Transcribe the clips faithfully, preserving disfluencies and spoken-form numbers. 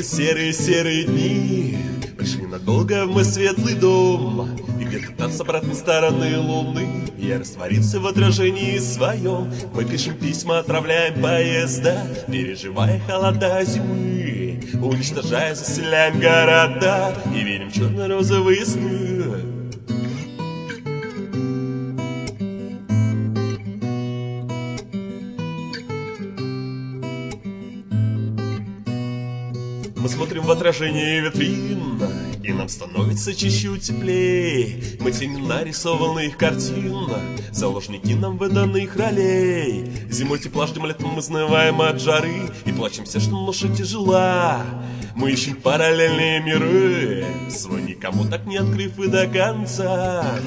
серые-серые дни пришли надолго в мой светлый дом, и где-то там с обратной стороны луны я растворился в отражении своем. Мы пишем письма, отправляем поезда, переживая холода зимы, уничтожая, заселяем города и верим в черно-розовые сны. Мы смотрим в отражение витрин, и нам становится чуть-чуть теплей. Мы тени нарисованных картин, заложники нам выданных ролей. Зимой тепла ждем, летом мы изнываем от жары и плачем все, что ноша тяжела. Мы ищем параллельные миры, свой никому так не открыв и до конца.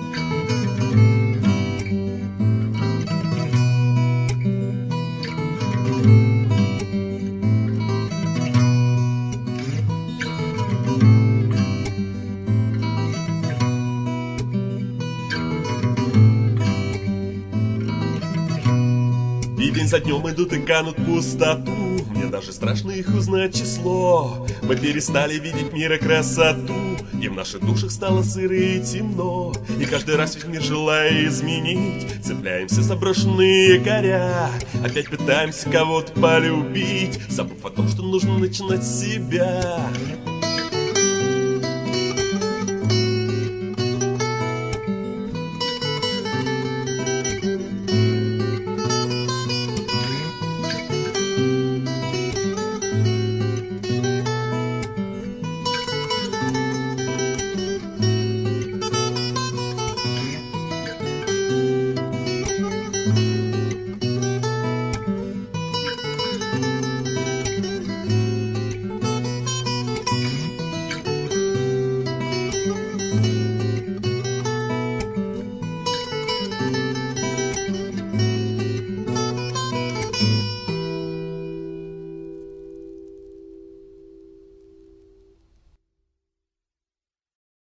И день за днем идут и канут в пустоту. Мне даже страшно их узнать число. Мы перестали видеть мир и красоту, и в наших душах стало сыро и темно. И каждый раз весь мир желая изменить, цепляемся за брошенные якоря. Опять пытаемся кого-то полюбить, забыв о том, что нужно начинать с себя.